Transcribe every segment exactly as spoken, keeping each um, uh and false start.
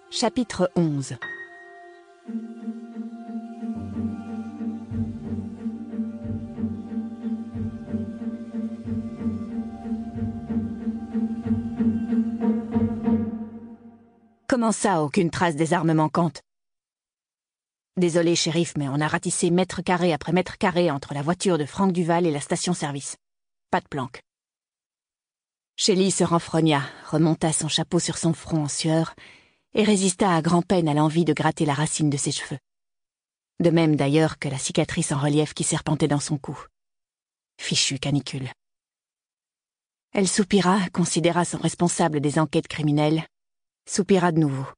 Chapitre onze. Comment ça, aucune trace des armes manquantes? Désolé, shérif, mais on a ratissé mètre carré après mètre carré entre la voiture de Frank Duval et la station-service. Pas de planque. Shelly se renfrogna, remonta son chapeau sur son front en sueur et résista à grand-peine à l'envie de gratter la racine de ses cheveux. De même d'ailleurs que la cicatrice en relief qui serpentait dans son cou. Fichu canicule. Elle soupira, considéra son responsable des enquêtes criminelles, soupira de nouveau.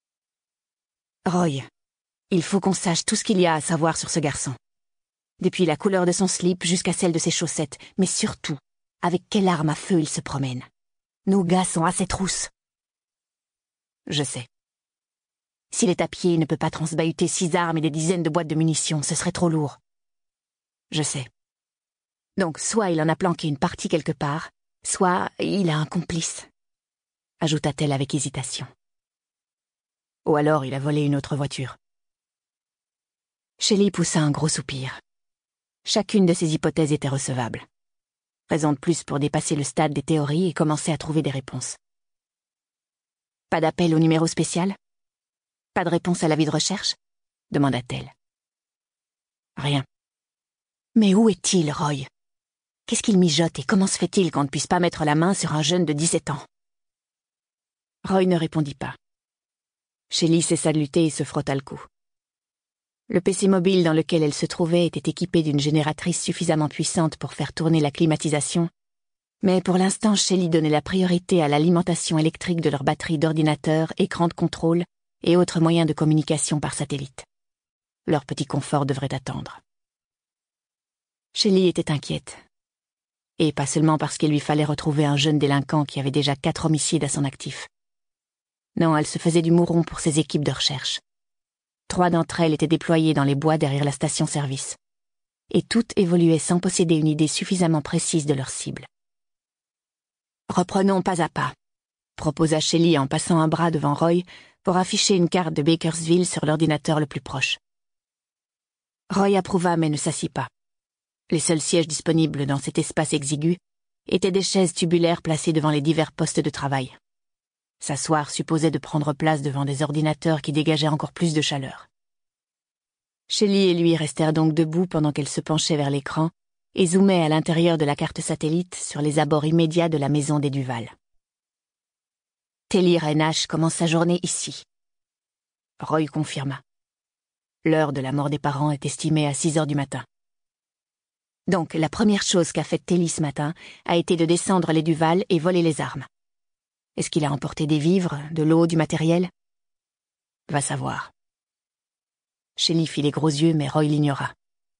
Roy, il faut qu'on sache tout ce qu'il y a à savoir sur ce garçon. Depuis la couleur de son slip jusqu'à celle de ses chaussettes, mais surtout, avec quelle arme à feu il se promène. Nos gars sont à ses trousses. Je sais. S'il est à pied, il ne peut pas transbahuter six armes et des dizaines de boîtes de munitions, ce serait trop lourd. Je sais. Donc, soit il en a planqué une partie quelque part, soit il a un complice, ajouta-t-elle avec hésitation. Ou alors il a volé une autre voiture. Shelly poussa un gros soupir. Chacune de ces hypothèses était recevable. Raison de plus pour dépasser le stade des théories et commencer à trouver des réponses. Pas d'appel au numéro spécial? Pas de réponse à l'avis de recherche? Demanda-t-elle. Rien. Mais où est-il, Roy? Qu'est-ce qu'il mijote et comment se fait-il qu'on ne puisse pas mettre la main sur un jeune de dix-sept ans? Roy ne répondit pas. Shelly cessa de lutter et se frotta le cou. Le P C mobile dans lequel elle se trouvait était équipé d'une génératrice suffisamment puissante pour faire tourner la climatisation, mais pour l'instant Shelly donnait la priorité à l'alimentation électrique de leur batterie d'ordinateur, écran de contrôle et autres moyens de communication par satellite. Leur petit confort devrait attendre. Shelly était inquiète. Et pas seulement parce qu'il lui fallait retrouver un jeune délinquant qui avait déjà quatre homicides à son actif. Non, elle se faisait du mouron pour ses équipes de recherche. Trois d'entre elles étaient déployées dans les bois derrière la station-service. Et toutes évoluaient sans posséder une idée suffisamment précise de leur cible. « Reprenons pas à pas », proposa Shelly en passant un bras devant Roy pour afficher une carte de Bakersville sur l'ordinateur le plus proche. Roy approuva mais ne s'assit pas. Les seuls sièges disponibles dans cet espace exigu étaient des chaises tubulaires placées devant les divers postes de travail. S'asseoir supposait de prendre place devant des ordinateurs qui dégageaient encore plus de chaleur. Shelly et lui restèrent donc debout pendant qu'elle se penchait vers l'écran et zoomait à l'intérieur de la carte satellite sur les abords immédiats de la maison des Duval. Telly Reinach commence sa journée ici. Roy confirma. L'heure de la mort des parents est estimée à six heures du matin. Donc, la première chose qu'a faite Telly ce matin a été de descendre les Duval et voler les armes. Est-ce qu'il a emporté des vivres, de l'eau, du matériel? Va savoir. Shelly fit les gros yeux, mais Roy l'ignora.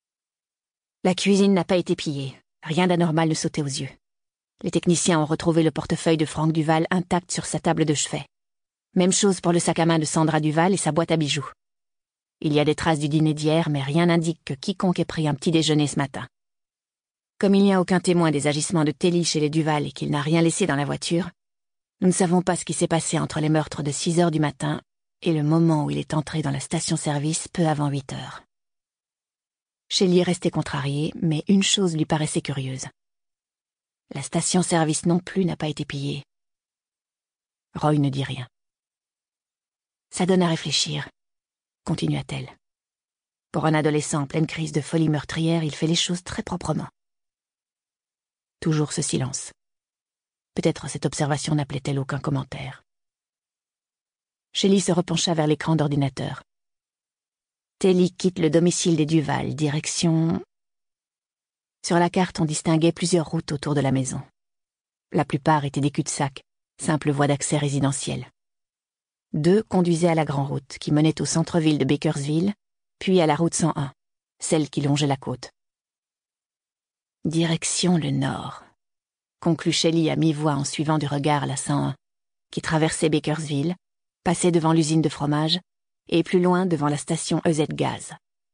La cuisine n'a pas été pillée. Rien d'anormal ne sautait aux yeux. Les techniciens ont retrouvé le portefeuille de Frank Duval intact sur sa table de chevet. Même chose pour le sac à main de Sandra Duval et sa boîte à bijoux. Il y a des traces du dîner d'hier, mais rien n'indique que quiconque ait pris un petit déjeuner ce matin. Comme il n'y a aucun témoin des agissements de Telly chez les Duval et qu'il n'a rien laissé dans la voiture, nous ne savons pas ce qui s'est passé entre les meurtres de six heures du matin et le moment où il est entré dans la station-service peu avant huit heures. Shelly restait contrariée, mais une chose lui paraissait curieuse. La station-service non plus n'a pas été pillée. Roy ne dit rien. Ça donne à réfléchir, continua-t-elle. Pour un adolescent en pleine crise de folie meurtrière, il fait les choses très proprement. Toujours ce silence. Peut-être cette observation n'appelait-elle aucun commentaire. Shelly se repencha vers l'écran d'ordinateur. Telly quitte le domicile des Duval, direction... Sur la carte, on distinguait plusieurs routes autour de la maison. La plupart étaient des cul-de-sac, simples voies d'accès résidentielles. Deux conduisaient à la grande route, qui menait au centre-ville de Bakersville, puis à la route cent un, celle qui longeait la côte. Direction le nord, conclut Shelly à mi-voix en suivant du regard la cent un, qui traversait Bakersville, passait devant l'usine de fromage, et plus loin devant la station E Z Gaz.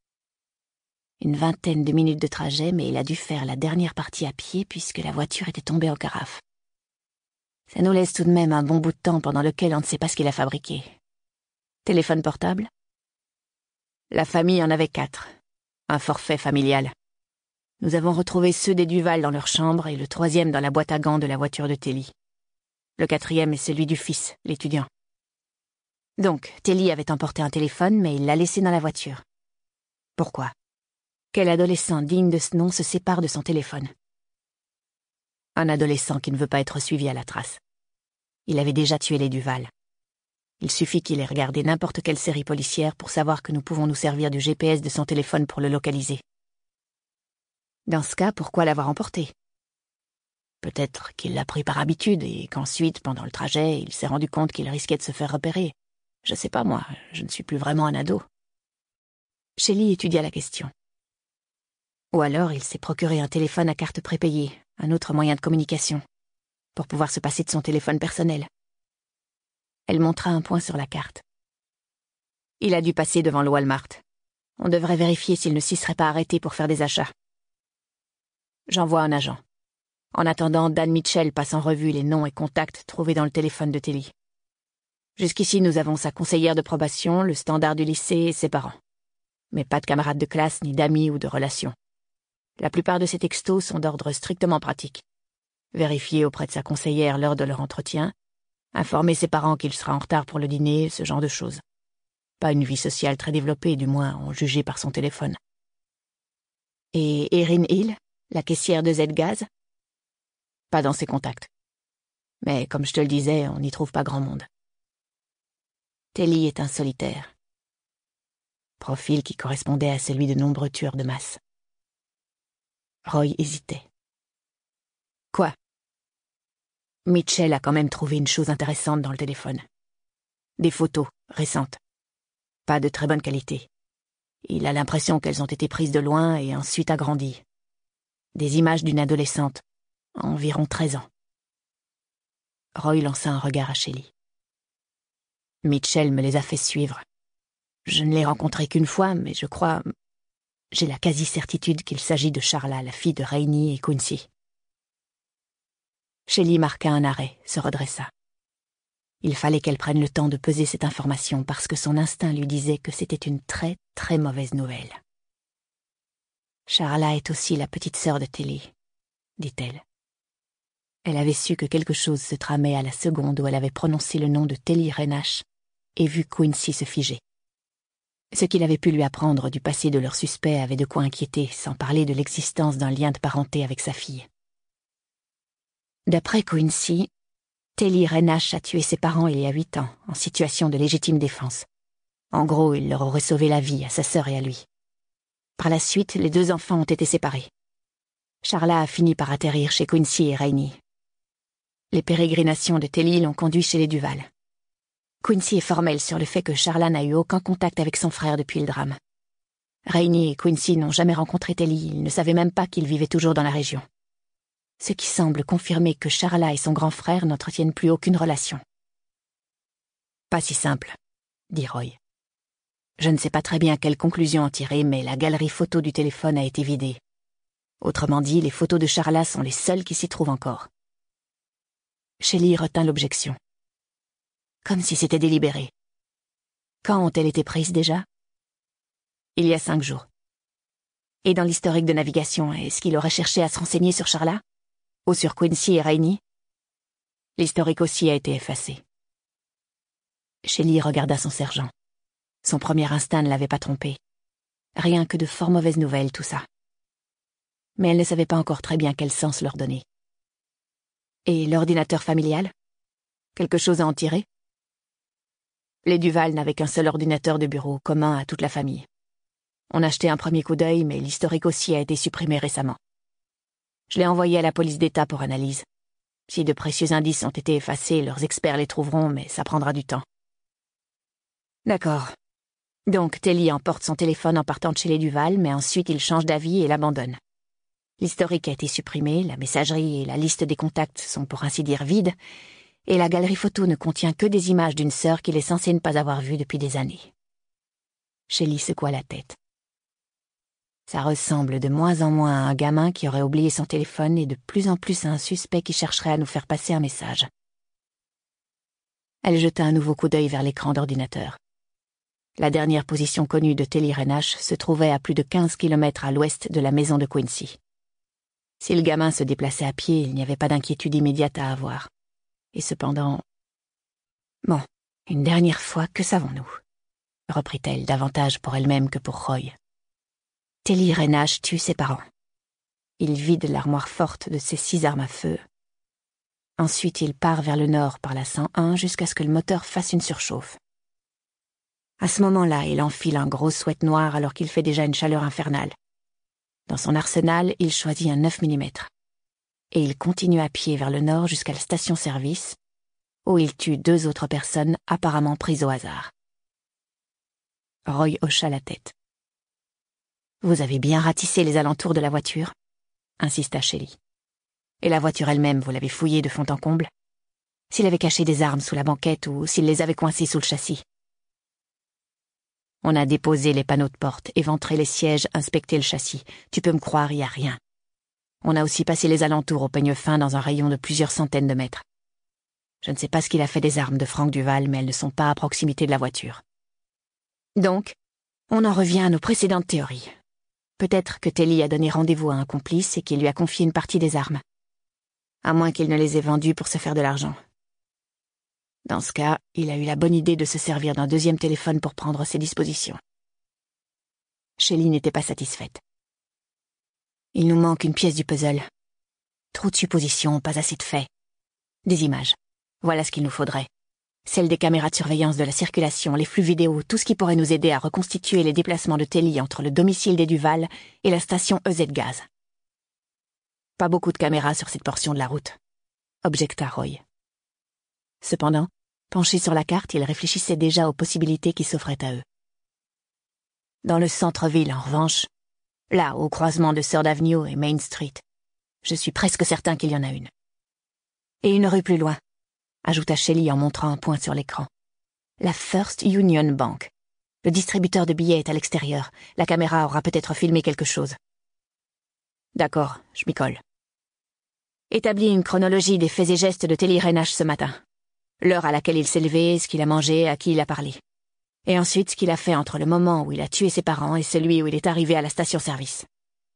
Une vingtaine de minutes de trajet, mais il a dû faire la dernière partie à pied puisque la voiture était tombée en carafe. Ça nous laisse tout de même un bon bout de temps pendant lequel on ne sait pas ce qu'il a fabriqué. Téléphone portable? La famille en avait quatre. Un forfait familial. Nous avons retrouvé ceux des Duval dans leur chambre et le troisième dans la boîte à gants de la voiture de Telly. Le quatrième est celui du fils, l'étudiant. Donc, Telly avait emporté un téléphone, mais il l'a laissé dans la voiture. Pourquoi? Quel adolescent digne de ce nom se sépare de son téléphone? Un adolescent qui ne veut pas être suivi à la trace. Il avait déjà tué les Duval. Il suffit qu'il ait regardé n'importe quelle série policière pour savoir que nous pouvons nous servir du G P S de son téléphone pour le localiser. Dans ce cas, pourquoi l'avoir emporté? Peut-être qu'il l'a pris par habitude et qu'ensuite, pendant le trajet, il s'est rendu compte qu'il risquait de se faire repérer. Je sais pas moi, je ne suis plus vraiment un ado. Shelley étudia la question. Ou alors il s'est procuré un téléphone à carte prépayée, un autre moyen de communication, pour pouvoir se passer de son téléphone personnel. Elle montra un point sur la carte. Il a dû passer devant le Walmart. On devrait vérifier s'il ne s'y serait pas arrêté pour faire des achats. J'envoie un agent. En attendant, Dan Mitchell passe en revue les noms et contacts trouvés dans le téléphone de Telly. Jusqu'ici, nous avons sa conseillère de probation, le standard du lycée et ses parents. Mais pas de camarades de classe, ni d'amis ou de relations. La plupart de ces textos sont d'ordre strictement pratique. Vérifier auprès de sa conseillère l'heure de leur entretien, informer ses parents qu'il sera en retard pour le dîner, ce genre de choses. Pas une vie sociale très développée, du moins, en jugé par son téléphone. Et Erin Hill, la caissière de Z-Gaz? Pas dans ses contacts. Mais comme je te le disais, on n'y trouve pas grand monde. Telly est un solitaire. Profil qui correspondait à celui de nombreux tueurs de masse. Roy hésitait. Quoi? Mitchell a quand même trouvé une chose intéressante dans le téléphone. Des photos, récentes. Pas de très bonne qualité. Il a l'impression qu'elles ont été prises de loin et ensuite agrandies. Des images d'une adolescente, environ treize ans. Roy lança un regard à Shelley. Mitchell me les a fait suivre. Je ne l'ai rencontré qu'une fois, mais je crois... J'ai la quasi-certitude qu'il s'agit de Charla, la fille de Rainey et Quincy. Shelley marqua un arrêt, se redressa. Il fallait qu'elle prenne le temps de peser cette information parce que son instinct lui disait que c'était une très, très mauvaise nouvelle. Charla est aussi la petite sœur de Telly, dit-elle. Elle avait su que quelque chose se tramait à la seconde où elle avait prononcé le nom de Telly Renache et vu Quincy se figer. Ce qu'il avait pu lui apprendre du passé de leur suspect avait de quoi inquiéter, sans parler de l'existence d'un lien de parenté avec sa fille. D'après Quincy, Telly Renache a tué ses parents il y a huit ans, en situation de légitime défense. En gros, il leur aurait sauvé la vie à sa sœur et à lui. Par la suite, les deux enfants ont été séparés. Charla a fini par atterrir chez Quincy et Rainey. Les pérégrinations de Telly l'ont conduit chez les Duval. Quincy est formel sur le fait que Charla n'a eu aucun contact avec son frère depuis le drame. Rainey et Quincy n'ont jamais rencontré Telly, ils ne savaient même pas qu'il vivait toujours dans la région. Ce qui semble confirmer que Charla et son grand frère n'entretiennent plus aucune relation. Pas si simple, dit Roy. Je ne sais pas très bien quelle conclusion en tirer, mais la galerie photo du téléphone a été vidée. Autrement dit, les photos de Charla sont les seules qui s'y trouvent encore. Shelley retint l'objection. Comme si c'était délibéré. Quand ont-elles été prises déjà? Il y a cinq jours. Et dans l'historique de navigation, est-ce qu'il aurait cherché à se renseigner sur Charla? Ou sur Quincy et Rainey? L'historique aussi a été effacé. Shelley regarda son sergent. Son premier instinct ne l'avait pas trompé. Rien que de fort mauvaises nouvelles, tout ça. Mais elle ne savait pas encore très bien quel sens leur donner. Et l'ordinateur familial? Quelque chose à en tirer? Les Duval n'avaient qu'un seul ordinateur de bureau, commun à toute la famille. On a jeté un premier coup d'œil, mais l'historique aussi a été supprimé récemment. Je l'ai envoyé à la police d'État pour analyse. Si de précieux indices ont été effacés, leurs experts les trouveront, mais ça prendra du temps. D'accord. Donc, Telly emporte son téléphone en partant de chez les Duval, mais ensuite il change d'avis et l'abandonne. L'historique a été supprimé, la messagerie et la liste des contacts sont pour ainsi dire vides, et la galerie photo ne contient que des images d'une sœur qu'il est censé ne pas avoir vue depuis des années. Shelley secoua la tête. Ça ressemble de moins en moins à un gamin qui aurait oublié son téléphone et de plus en plus à un suspect qui chercherait à nous faire passer un message. Elle jeta un nouveau coup d'œil vers l'écran d'ordinateur. La dernière position connue de Telly Renash se trouvait à plus de quinze kilomètres à l'ouest de la maison de Quincy. Si le gamin se déplaçait à pied, il n'y avait pas d'inquiétude immédiate à avoir. Et cependant... Bon, une dernière fois, que savons-nous ? Reprit-elle, davantage pour elle-même que pour Roy. Telly Renash tue ses parents. Il vide l'armoire forte de ses six armes à feu. Ensuite, il part vers le nord par la cent un jusqu'à ce que le moteur fasse une surchauffe. À ce moment-là, il enfile un gros sweat noir alors qu'il fait déjà une chaleur infernale. Dans son arsenal, il choisit un neuf millimètres. Et il continue à pied vers le nord jusqu'à la station-service, où il tue deux autres personnes apparemment prises au hasard. Roy hocha la tête. « Vous avez bien ratissé les alentours de la voiture ?» insista Shelley. « Et la voiture elle-même, vous l'avez fouillée de fond en comble ? S'il avait caché des armes sous la banquette ou s'il les avait coincées sous le châssis ? » On a déposé les panneaux de porte, éventré les sièges, inspecté le châssis. Tu peux me croire, il n'y a rien. On a aussi passé les alentours au peigne fin dans un rayon de plusieurs centaines de mètres. Je ne sais pas ce qu'il a fait des armes de Frank Duval, mais elles ne sont pas à proximité de la voiture. Donc, on en revient à nos précédentes théories. Peut-être que Telly a donné rendez-vous à un complice et qu'il lui a confié une partie des armes. À moins qu'il ne les ait vendues pour se faire de l'argent. Dans ce cas, il a eu la bonne idée de se servir d'un deuxième téléphone pour prendre ses dispositions. Shelley n'était pas satisfaite. Il nous manque une pièce du puzzle. Trop de suppositions, pas assez de faits. Des images. Voilà ce qu'il nous faudrait. Celles des caméras de surveillance de la circulation, les flux vidéo, tout ce qui pourrait nous aider à reconstituer les déplacements de Telly entre le domicile des Duval et la station E Z Gaz. Pas beaucoup de caméras sur cette portion de la route, objecta Roy. Cependant, penché sur la carte, il réfléchissait déjà aux possibilités qui s'offraient à eux. Dans le centre-ville, en revanche, là, au croisement de Third Avenue et Main Street, je suis presque certain qu'il y en a une. Et une rue plus loin, ajouta Shelley en montrant un point sur l'écran. La First Union Bank. Le distributeur de billets est à l'extérieur. La caméra aura peut-être filmé quelque chose. D'accord, je m'y colle. Établis une chronologie des faits et gestes de Telly Renash ce matin. L'heure à laquelle il s'est levé, ce qu'il a mangé, à qui il a parlé. Et ensuite ce qu'il a fait entre le moment où il a tué ses parents et celui où il est arrivé à la station-service.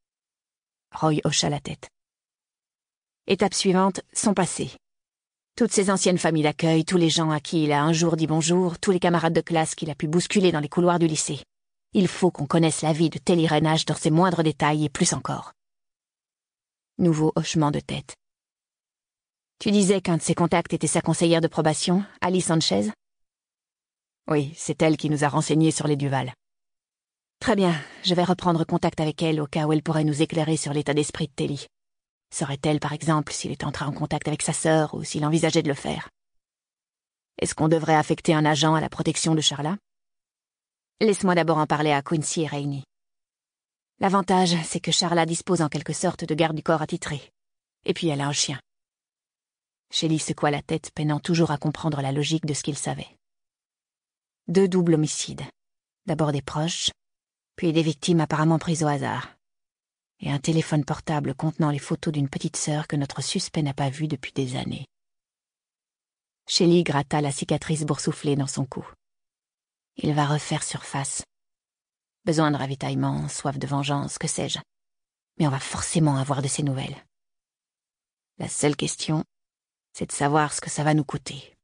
Roy hocha la tête. Étape suivante, son passé. Toutes ses anciennes familles d'accueil, tous les gens à qui il a un jour dit bonjour, tous les camarades de classe qu'il a pu bousculer dans les couloirs du lycée. Il faut qu'on connaisse la vie de Telly Renash dans ses moindres détails et plus encore. Nouveau hochement de tête. Tu disais qu'un de ses contacts était sa conseillère de probation, Alice Sanchez ? Oui, c'est elle qui nous a renseignés sur les Duval. Très bien, je vais reprendre contact avec elle au cas où elle pourrait nous éclairer sur l'état d'esprit de Telly. Saurait-elle, par exemple, s'il est entré en contact avec sa sœur ou s'il envisageait de le faire ? Est-ce qu'on devrait affecter un agent à la protection de Charla ? Laisse-moi d'abord en parler à Quincy et Rainey. L'avantage, c'est que Charla dispose en quelque sorte de garde du corps attitré. Et puis elle a un chien. Shelley secoua la tête, peinant toujours à comprendre la logique de ce qu'il savait. Deux doubles homicides. D'abord des proches, puis des victimes apparemment prises au hasard. Et un téléphone portable contenant les photos d'une petite sœur que notre suspect n'a pas vue depuis des années. Shelley gratta la cicatrice boursouflée dans son cou. Il va refaire surface. Besoin de ravitaillement, soif de vengeance, que sais-je. Mais on va forcément avoir de ses nouvelles. La seule question, c'est de savoir ce que ça va nous coûter.